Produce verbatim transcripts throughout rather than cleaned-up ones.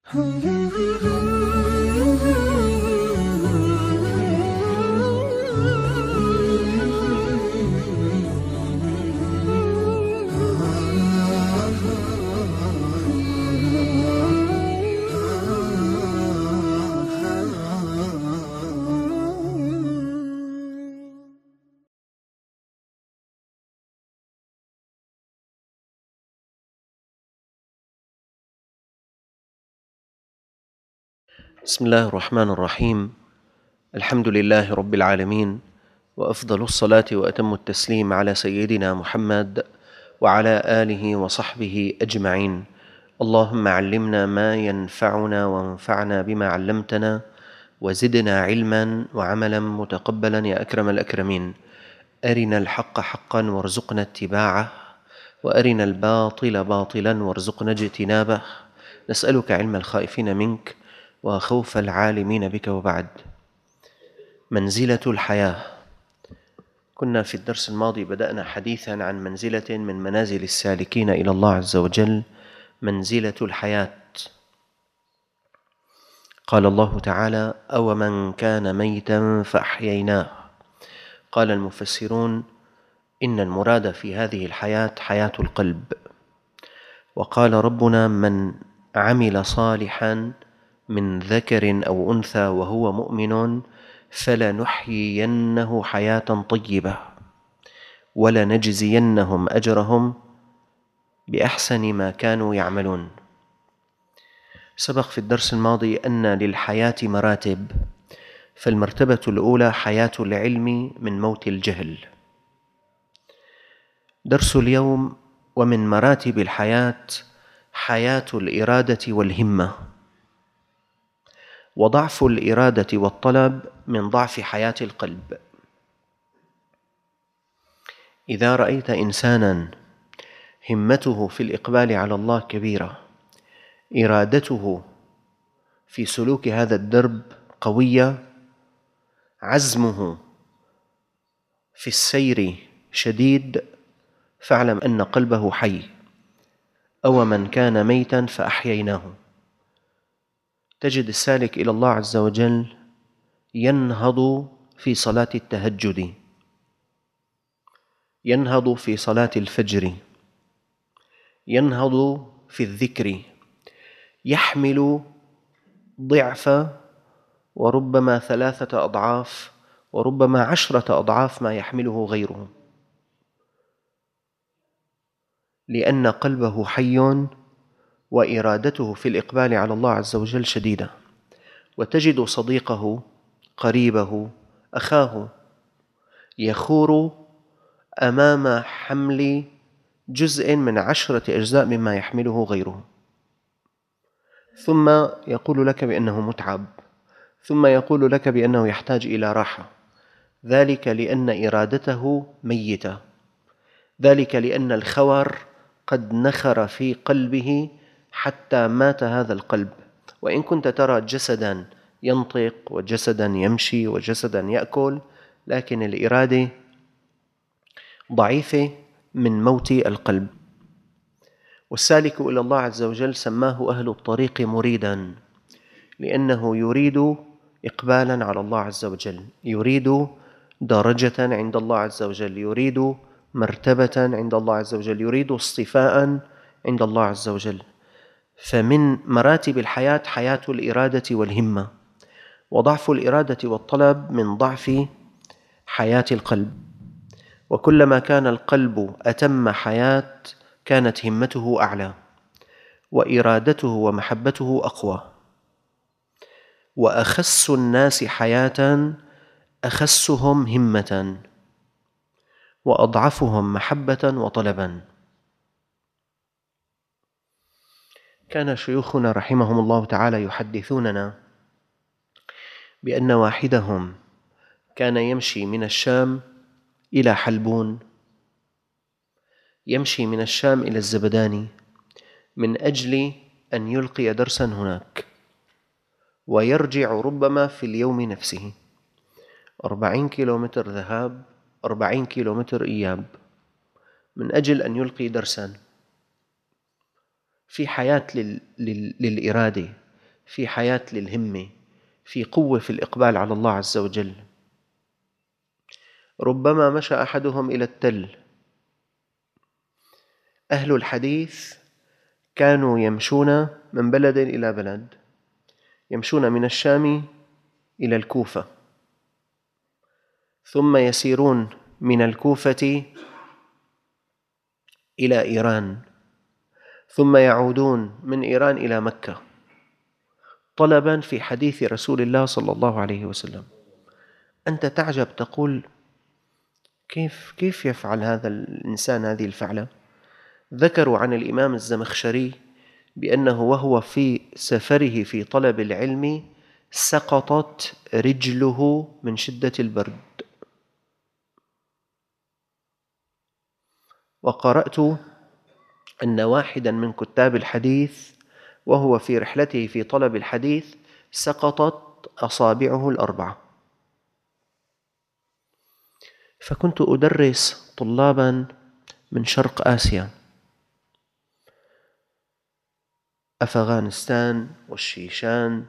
بسم الله الرحمن الرحيم. الحمد لله رب العالمين، وأفضل الصلاة وأتم التسليم على سيدنا محمد وعلى آله وصحبه أجمعين. اللهم علمنا ما ينفعنا وانفعنا بما علمتنا وزدنا علما وعملا متقبلا يا أكرم الأكرمين. أرنا الحق حقا وارزقنا اتباعه، وأرنا الباطل باطلا وارزقنا اجتنابه. نسألك علم الخائفين منك وخوف العالمين بك. وبعد. منزلة الحياة. كنا في الدرس الماضي بدأنا حديثا عن منزلة من منازل السالكين إلى الله عز وجل، منزلة الحياة. قال الله تعالى: أومن كان ميتا فأحييناه. قال المفسرون إن المراد في هذه الحياة حياة القلب. وقال ربنا: من عمل صالحا من ذكر أو أنثى وهو مؤمن فلنحيينه حياة طيبة ولنجزينهم أجرهم بأحسن ما كانوا يعملون. سبق في الدرس الماضي أن للحياة مراتب، فالمرتبة الأولى حياة العلم من موت الجهل. درس اليوم: ومن مراتب الحياة حياة الإرادة والهمة. وضعف الإرادة والطلب من ضعف حياة القلب. إذا رأيت إنسانا همته في الإقبال على الله كبيرة، إرادته في سلوك هذا الدرب قوية، عزمه في السير شديد، فاعلم أن قلبه حي. أومن كان ميتا فأحييناه. تجد السالك إلى الله عز وجل ينهض في صلاة التهجد، ينهض في صلاة الفجر، ينهض في الذكر، يحمل ضعف وربما ثلاثة أضعاف وربما عشرة أضعاف ما يحمله غيره، لأن قلبه حي وإرادته في الإقبال على الله عز وجل شديدة. وتجد صديقه، قريبه، أخاه يخور أمام حمل جزء من عشرة أجزاء مما يحمله غيره، ثم يقول لك بأنه متعب، ثم يقول لك بأنه يحتاج إلى راحة. ذلك لأن إرادته ميتة، ذلك لأن الخور قد نخر في قلبه حتى مات هذا القلب. وإن كنت ترى جسدا ينطق وجسدا يمشي وجسدا يأكل، لكن الإرادة ضعيفة من موت القلب. والسالك إلى الله عز وجل سماه أهل الطريق مريدا، لأنه يريد إقبالا على الله عز وجل، يريد درجة عند الله عز وجل، يريد مرتبة عند الله عز وجل، يريد اصطفاء عند الله عز وجل. فمن مراتب الحياة حياة الإرادة والهمة. وضعف الإرادة والطلب من ضعف حياة القلب. وكلما كان القلب أتم حياة كانت همته أعلى وإرادته ومحبته أقوى. وأخس الناس حياة أخسهم همة، وأضعفهم محبة وطلبا. كان شيوخنا رحمهم الله تعالى يحدثوننا بأن واحدهم كان يمشي من الشام إلى حلبون، يمشي من الشام إلى الزبداني من أجل أن يلقي درسا هناك، ويرجع ربما في اليوم نفسه أربعين كيلومتر ذهاب، أربعين كيلومتر إياب، من أجل أن يلقي درسا. في حياة لل... لل... للإرادة، في حياة للهمة، في قوة في الإقبال على الله عز وجل. ربما مشى أحدهم إلى التل. أهل الحديث كانوا يمشون من بلد إلى بلد، يمشون من الشام إلى الكوفة، ثم يسيرون من الكوفة إلى إيران، ثم يعودون من إيران إلى مكة طلبا في حديث رسول الله صلى الله عليه وسلم. أنت تعجب، تقول كيف كيف يفعل هذا الإنسان هذه الفعلة؟ ذكروا عن الإمام الزمخشري بأنه وهو في سفره في طلب العلم سقطت رجله من شدة البرد. وقرأت أن واحدا من كتاب الحديث وهو في رحلته في طلب الحديث سقطت أصابعه الأربعة. فكنت أدرس طلابا من شرق آسيا، أفغانستان والشيشان،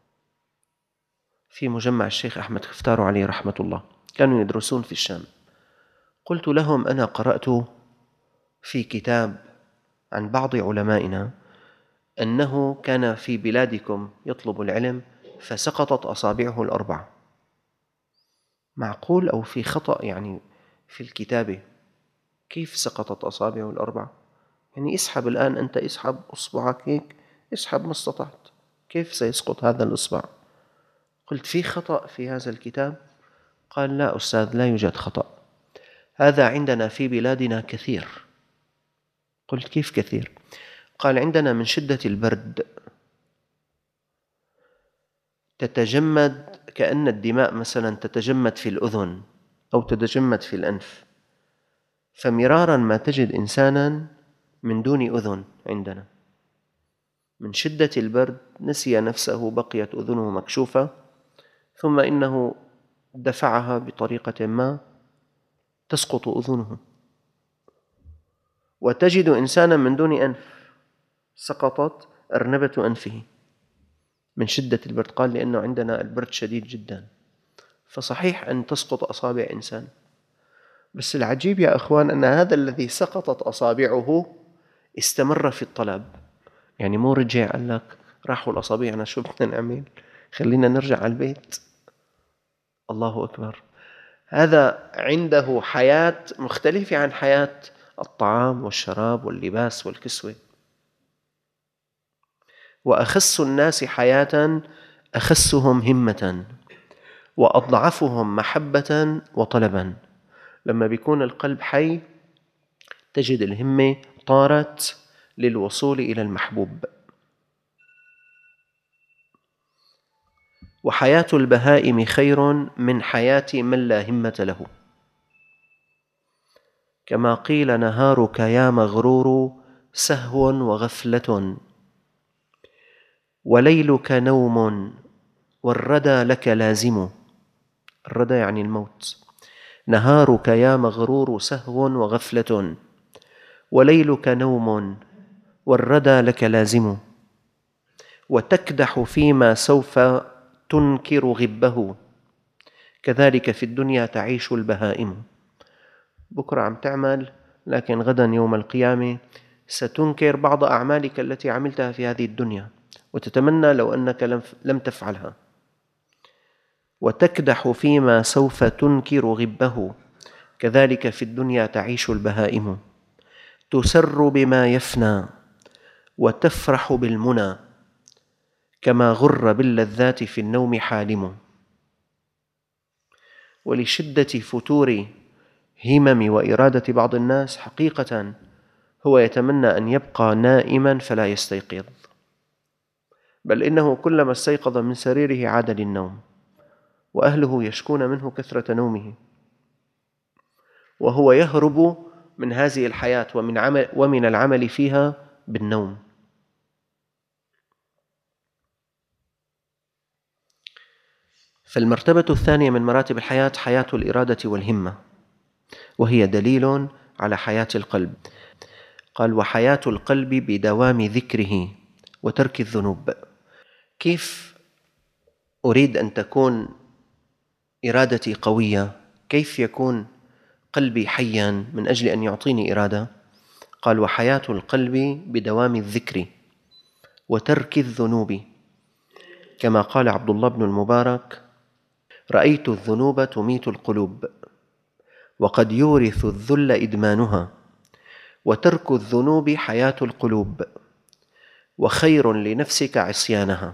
في مجمع الشيخ أحمد خفتار عليه رحمة الله، كانوا يدرسون في الشام. قلت لهم أنا قرأت في كتاب عن بعض علمائنا أنه كان في بلادكم يطلب العلم فسقطت أصابعه الأربعة، معقول أو في خطأ يعني في الكتابة؟ كيف سقطت أصابعه الأربعة؟ يعني اسحب الآن، أنت اسحب أصبعك هيك، اسحب ما استطعت، كيف سيسقط هذا الإصبع؟ قلت في خطأ في هذا الكتاب؟ قال لا أستاذ، لا يوجد خطأ، هذا عندنا في بلادنا كثير. قلت كيف كثير؟ قال عندنا من شدة البرد تتجمد، كأن الدماء مثلا تتجمد في الأذن أو تتجمد في الأنف، فمرارا ما تجد إنسانا من دون أذن عندنا من شدة البرد نسي نفسه، بقيت أذنه مكشوفة، ثم إنه دفعها بطريقة ما تسقط أذنه. وتجد إنسانا من دون أنف سقطت أرنبة أنفه من شدة البرد. قال لأنه عندنا البرد شديد جدا، فصحيح أن تسقط أصابع إنسان، بس العجيب يا أخوان أن هذا الذي سقطت أصابعه استمر في الطلب، يعني مو رجع قال لك راحوا الأصابع أنا شو بدنا نعمل، خلينا نرجع على البيت. الله أكبر، هذا عنده حياة مختلفة عن حياة الطعام والشراب واللباس والكسوة. وأخس الناس حياة أخسهم همة، وأضعفهم محبة وطلبا. لما بيكون القلب حي تجد الهمة طارت للوصول إلى المحبوب. وحياة البهائم خير من حياة من لا همة له، كما قيل نهارك يا مغرور سهو وغفلة، وليلك نوم والردى لك لازم. الردى يعني الموت. نهارك يا مغرور سهو وغفلة، وليلك نوم والردى لك لازم، وتكدح فيما سوف تنكر غبه، كذلك في الدنيا تعيش البهائم. بكرة عم تعمل، لكن غدا يوم القيامة ستنكر بعض أعمالك التي عملتها في هذه الدنيا، وتتمنى لو أنك لم تفعلها. وتكدح فيما سوف تنكر غبه، كذلك في الدنيا تعيش البهائم. تسر بما يفنى وتفرح بالمنى، كما غر باللذات في النوم حالم. ولشدة فتور همم وإرادة بعض الناس حقيقة هو يتمنى أن يبقى نائما فلا يستيقظ، بل إنه كلما استيقظ من سريره عاد للنوم، وأهله يشكون منه كثرة نومه، وهو يهرب من هذه الحياة ومن عمل ومن العمل فيها بالنوم. فالمرتبة الثانية من مراتب الحياة حياة الإرادة والهمة، وهي دليل على حياة القلب. قال وحياة القلب بدوام ذكره وترك الذنوب. كيف أريد أن تكون إرادتي قوية؟ كيف يكون قلبي حياً من أجل أن يعطيني إرادة؟ قال: وحياة القلب بدوام الذكر وترك الذنوب، كما قال عبد الله بن المبارك: رأيت الذنوب تميت القلوب، وقد يورث الذل إدمانها، وترك الذنوب حياة القلوب، وخير لنفسك عصيانها.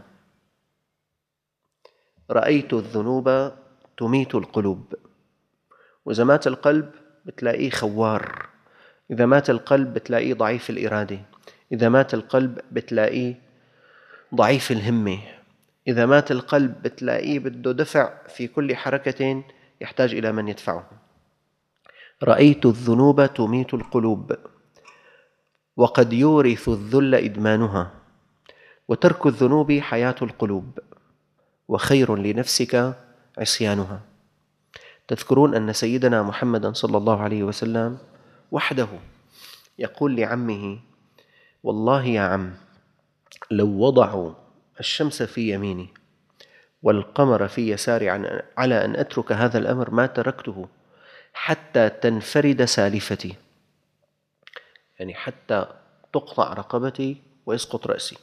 رأيت الذنوب تميت القلوب، وإذا مات القلب بتلاقيه خوار، إذا مات القلب بتلاقيه ضعيف الإرادة، إذا مات القلب بتلاقيه ضعيف الهمة، إذا مات القلب بتلاقيه بده دفع في كل حركة يحتاج إلى من يدفعه. رأيت الذنوب تميت القلوب، وقد يورث الذل إدمانها، وترك الذنوب حياة القلوب، وخير لنفسك عصيانها. تذكرون أن سيدنا محمدا صلى الله عليه وسلم وحده يقول لعمه: والله يا عم، لو وضعوا الشمس في يميني والقمر في يساري على أن أترك هذا الأمر ما تركته حتى تنفرد سالفتي، يعني حتى تقطع رقبتي ويسقط رأسي.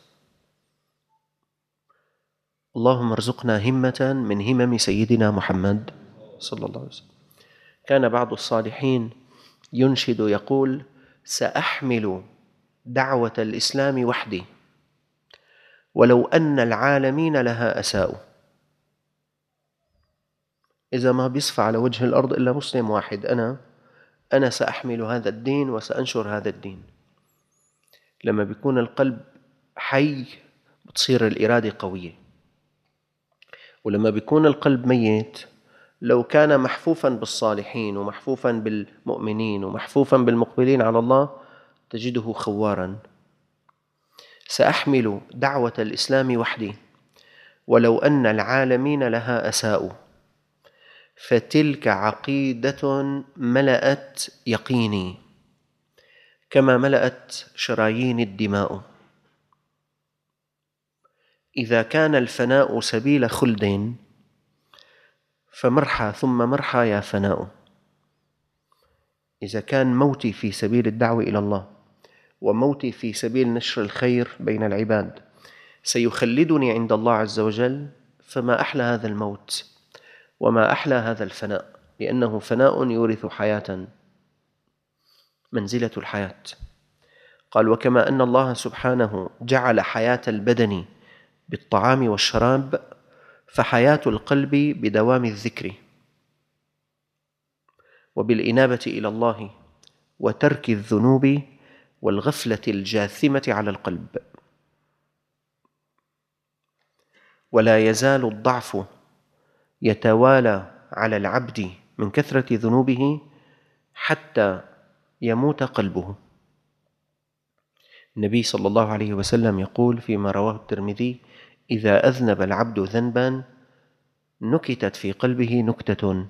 اللهم ارزقنا همة من همم سيدنا محمد صلى الله عليه وسلم. كان بعض الصالحين ينشد يقول: سأحمل دعوة الإسلام وحدي ولو أن العالمين لها أساءوا. إذا ما بيصفى على وجه الأرض إلا مسلم واحد، أنا أنا سأحمل هذا الدين وسأنشر هذا الدين. لما بيكون القلب حي بتصير الإرادة قوية، ولما بيكون القلب ميت لو كان محفوفاً بالصالحين ومحفوفاً بالمؤمنين ومحفوفاً بالمقبلين على الله تجده خواراً. سأحمل دعوة الإسلام وحدي ولو أن العالمين لها أساءوا، فتلك عقيدة ملأت يقيني كما ملأت شرايين الدماء. إذا كان الفناء سبيل خلد فمرحى ثم مرحى يا فناء. إذا كان موتي في سبيل الدعوة إلى الله وموتي في سبيل نشر الخير بين العباد سيخلدني عند الله عز وجل، فما أحلى هذا الموت وما أحلى هذا الفناء، لأنه فناء يورث حياة منزلة الحياة. قال: وكما أن الله سبحانه جعل حياة البدن بالطعام والشراب، فحياة القلب بدوام الذكر وبالإنابة إلى الله وترك الذنوب والغفلة الجاثمة على القلب. ولا يزال الضعف يتوالى على العبد من كثرة ذنوبه حتى يموت قلبه. النبي صلى الله عليه وسلم يقول فيما رواه الترمذي: إذا أذنب العبد ذنبا نكتت في قلبه نكتة،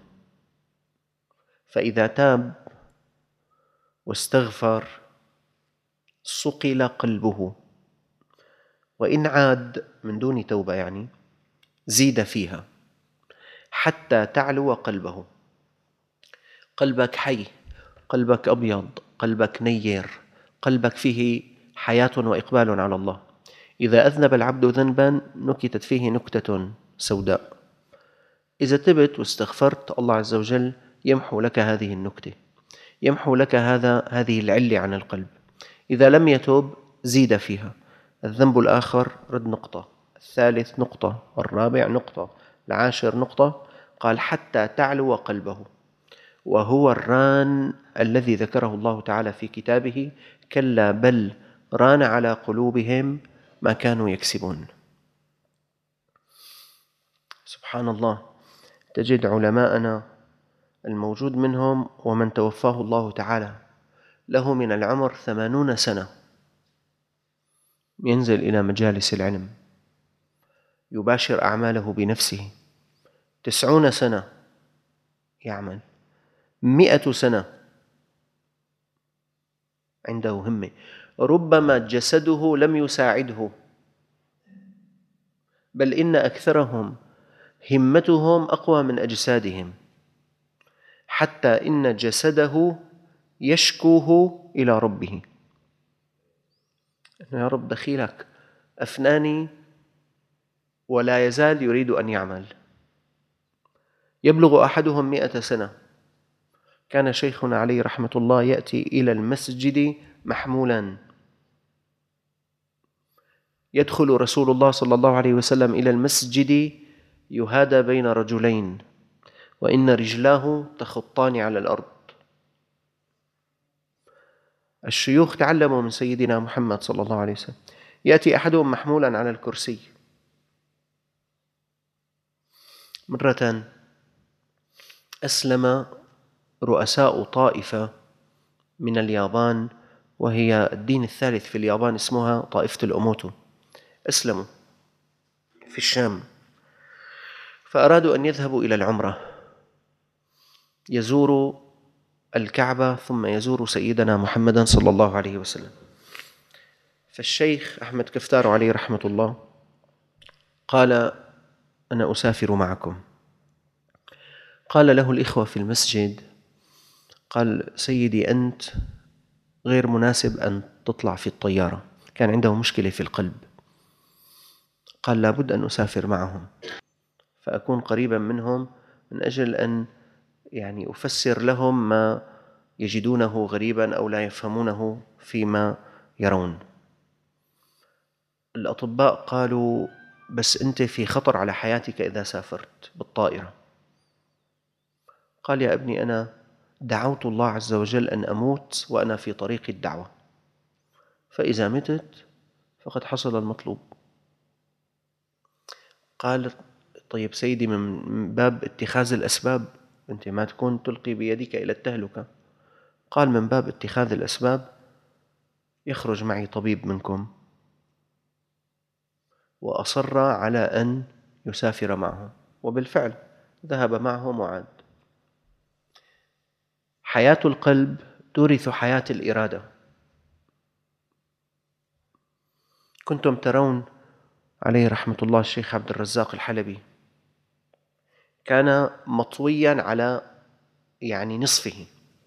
فإذا تاب واستغفر صقل قلبه، وإن عاد من دون توبة يعني زيد فيها حتى تعلو قلبه. قلبك حي، قلبك أبيض، قلبك نير، قلبك فيه حياة وإقبال على الله. إذا أذنب العبد ذنبا نكتت فيه نكتة سوداء. إذا تبت واستغفرت الله عز وجل يمحو لك هذه النكتة، يمحو لك هذا هذه العلة عن القلب. إذا لم يتوب زيد فيها. الذنب الآخر رد نقطة، الثالث نقطة، الرابع نقطة، العاشر نقطة. قال: حتى تعلو قلبه. وهو الران الذي ذكره الله تعالى في كتابه: كلا بل ران على قلوبهم ما كانوا يكسبون. سبحان الله، تجد علماءنا الموجود منهم ومن توفاه الله تعالى له من العمر ثمانون سنة ينزل إلى مجالس العلم يباشر أعماله بنفسه، تسعون سنة يعمل، مئة سنة عنده همة، ربما جسده لم يساعده بل إن أكثرهم همتهم أقوى من أجسادهم، حتى إن جسده يشكوه إلى ربه، يا رب دخيلك أفناني ولا يزال يريد أن يعمل. يبلغ أحدهم مئة سنة. كان شيخنا عليه رحمة الله يأتي إلى المسجد محمولا، يدخل رسول الله صلى الله عليه وسلم إلى المسجد يهادى بين رجلين وإن رجلاه تخطان على الأرض. الشيوخ تعلموا من سيدنا محمد صلى الله عليه وسلم. يأتي أحدهم محمولا على الكرسي. مرة أسلم رؤساء طائفة من اليابان، وهي الدين الثالث في اليابان، اسمها طائفة الأوموتو. أسلموا في الشام، فأرادوا أن يذهبوا إلى العمرة، يزوروا الكعبة ثم يزوروا سيدنا محمدا صلى الله عليه وسلم. فالشيخ أحمد كفتار عليه رحمة الله قال: أنا أسافر معكم. قال له الإخوة في المسجد، قال: سيدي أنت غير مناسب أن تطلع في الطيارة، كان عنده مشكلة في القلب. قال: لابد أن أسافر معهم فأكون قريبا منهم من أجل أن يعني أفسر لهم ما يجدونه غريبا أو لا يفهمونه فيما يرون. الأطباء قالوا: بس أنت في خطر على حياتك إذا سافرت بالطائرة. قال: يا ابني أنا دعوت الله عز وجل أن أموت وأنا في طريق الدعوة، فإذا متت فقد حصل المطلوب. قال: طيب سيدي، من باب اتخاذ الأسباب، أنت ما تكون تلقي بيدك إلى التهلكة. قال: من باب اتخاذ الأسباب يخرج معي طبيب منكم. وأصر على أن يسافر معهم، وبالفعل ذهب معهم وعاد. حياة القلب تورث حياة الإرادة. كنتم ترون عليه رحمة الله الشيخ عبد الرزاق الحلبي كان مطويا على يعني نصفه،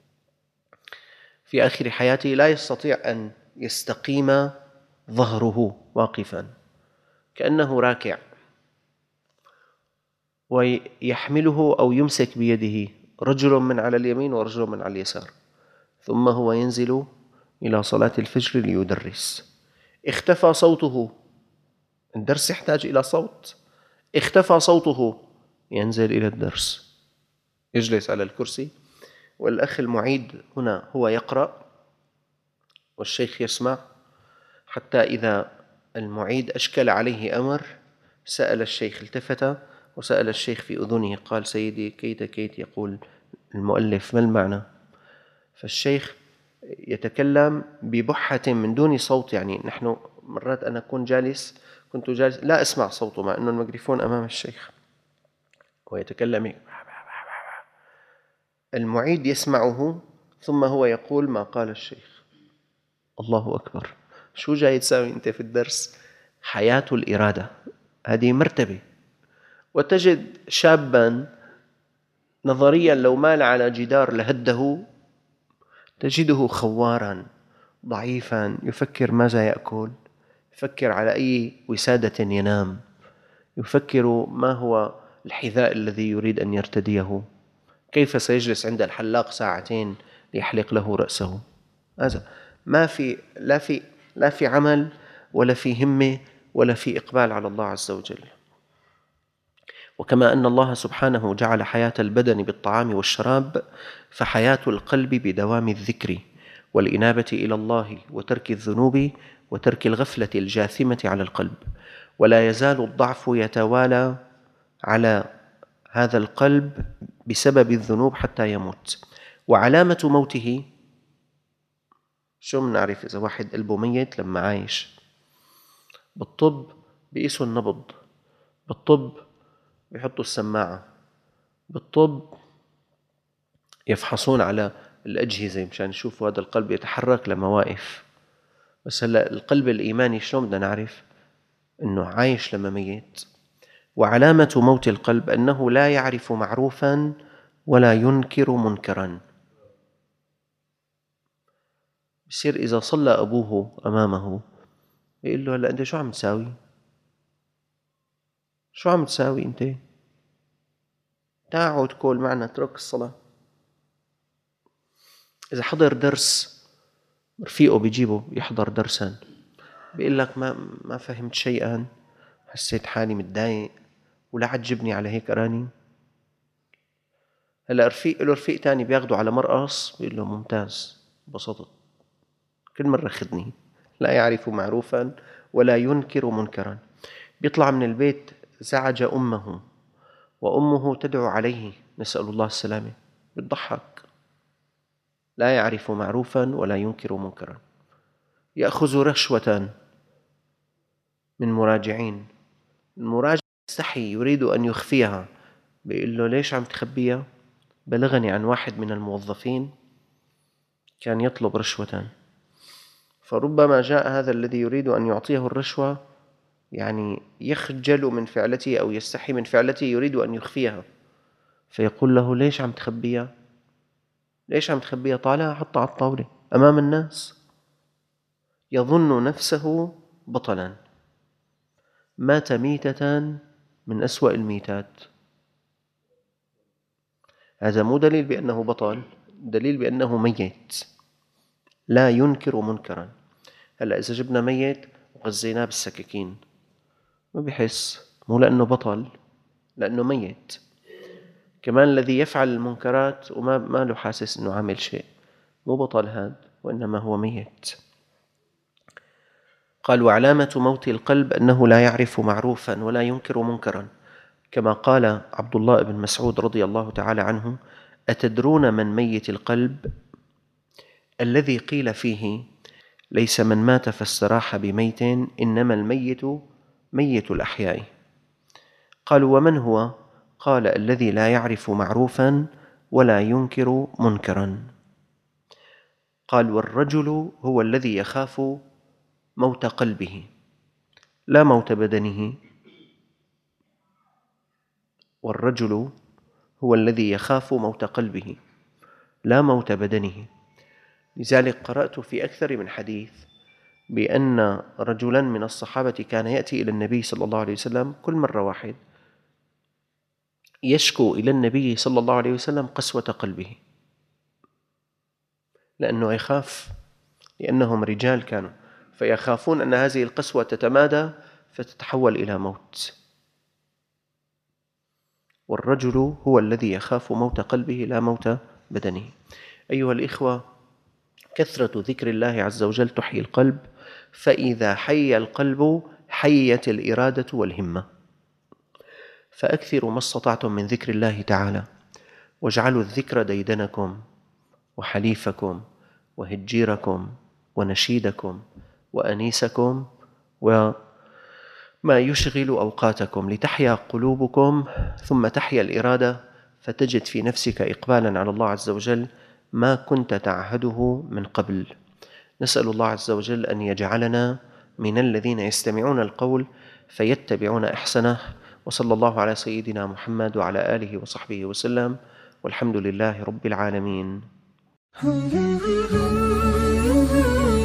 في آخر حياته لا يستطيع أن يستقيم ظهره واقفا، كأنه راكع، ويحمله أو يمسك بيده رجل من على اليمين ورجل من على اليسار، ثم هو ينزل إلى صلاة الفجر ليدرس. اختفى صوته، الدرس يحتاج إلى صوت، اختفى صوته، ينزل إلى الدرس، يجلس على الكرسي، والأخ المعيد هنا هو يقرأ والشيخ يسمع، حتى إذا المعيد أشكل عليه أمر سأل الشيخ، التفت وسأل الشيخ في أذنه، قال: سيدي كيت كيت يقول المؤلف، ما المعنى؟ فالشيخ يتكلم ببحة من دون صوت. يعني نحن مرات أنا أكون جالس كنت جالس لا أسمع صوته مع أنه الميكروفون أمام الشيخ ويتكلم، المعيد يسمعه ثم هو يقول ما قال الشيخ. الله أكبر، شو جاي تساوي أنت في الدرس؟ حياة الإرادة، هذه مرتبة. وتجد شابا نظريا لو مال على جدار لهده، تجده خوارا ضعيفا، يفكر ماذا يأكل، يفكر على أي وسادة ينام، يفكر ما هو الحذاء الذي يريد أن يرتديه، كيف سيجلس عند الحلاق ساعتين ليحلق له رأسه. هذا ما في لا في لا في عمل ولا في همة ولا في إقبال على الله عز وجل. وكما أن الله سبحانه جعل حياة البدن بالطعام والشراب، فحياة القلب بدوام الذكر والإنابة إلى الله وترك الذنوب وترك الغفلة الجاثمة على القلب. ولا يزال الضعف يتوالى على هذا القلب بسبب الذنوب حتى يموت. وعلامة موته شو بنعرف إذا واحد قلبه ميت؟ لما عايش بالطب بيقيسوا النبض، بالطب بيحطوا السماعة، بالطب يفحصون على الأجهزة مشان يشوفوا هذا القلب يتحرك لما واقف. بس هلا القلب الإيماني شلون بدنا نعرف إنه عايش لما ميت؟ وعلامة موت القلب أنه لا يعرف معروفا ولا ينكر منكرا. بصير إذا صلى أبوه أمامه يقول له: هلأ أنت شو عم تساوي؟ شو عم تساوي أنت؟ تعود كل معنا، اترك الصلاة. إذا حضر درس رفيقه بيجيبه يحضر درسا، بيقول لك ما ما فهمت شيئا، حسيت حالي متضايق ولا عجبني على هيك أراني. هلا رفيق له رفيق تاني بياخده على مرقص بيقول له: ممتاز، انبسطت، كل مرة خذني. لا يعرف معروفا ولا ينكر منكرا. بيطلع من البيت زعج أمه وأمه تدعو عليه، نسأل الله السلامة، بتضحك. لا يعرف معروفا ولا ينكر منكرا. يأخذ رشوة من مراجعين، المراجع يستحي يريد أن يخفيها، بيقول له: ليش عم تخبيها؟ بلغني عن واحد من الموظفين كان يطلب رشوة. فربما جاء هذا الذي يريد أن يعطيه الرشوة يعني يخجل من فعلته أو يستحي من فعلته، يريد أن يخفيها، فيقول له: ليش عم تخبيها؟ ليش عم تخبيها؟ طالع حطها على الطاولة أمام الناس. يظن نفسه بطلا، مات ميتة من أسوأ الميتات. هذا مو دليل بأنه بطل، دليل بأنه ميت لا ينكر منكرا. هلأ إذا جبنا ميت وغزيناه بالسكاكين ما بيحس، مو لأنه بطل، لأنه ميت. كمان الذي يفعل المنكرات وما ما له حاسس أنه عامل شيء، مو بطل هذا، وإنما هو ميت. قال: وعلامة موت القلب أنه لا يعرف معروفا ولا ينكر منكرا، كما قال عبد الله بن مسعود رضي الله تعالى عنه: أتدرون من ميت القلب؟ الذي قيل فيه: ليس من مات فاستراح بميت، إنما الميت ميت الأحياء. قالوا: ومن هو؟ قال: الذي لا يعرف معروفا ولا ينكر منكرا. قال: والرجل هو الذي يخاف موت قلبه لا موت بدنه. والرجل هو الذي يخاف موت قلبه لا موت بدنه. لذلك قرأت في أكثر من حديث بأن رجلا من الصحابة كان يأتي إلى النبي صلى الله عليه وسلم كل مرة واحد يشكو إلى النبي صلى الله عليه وسلم قسوة قلبه، لأنه يخاف، لأنهم رجال كانوا، فيخافون أن هذه القسوة تتمادى فتتحول إلى موت. والرجل هو الذي يخاف موت قلبه لا موت بدنه. أيها الإخوة، كثرة ذكر الله عز وجل تحيي القلب، فإذا حي القلب حيت الإرادة والهمة. فأكثروا ما استطعتم من ذكر الله تعالى، واجعلوا الذكر ديدنكم وحليفكم وهجيركم ونشيدكم وأنيسكم وما يشغل أوقاتكم، لتحيا قلوبكم ثم تحيا الإرادة، فتجد في نفسك إقبالا على الله عز وجل ما كنت تعهده من قبل. نسأل الله عز وجل أن يجعلنا من الذين يستمعون القول فيتبعون أحسنه. وصلى الله على سيدنا محمد وعلى آله وصحبه وسلم، والحمد لله رب العالمين.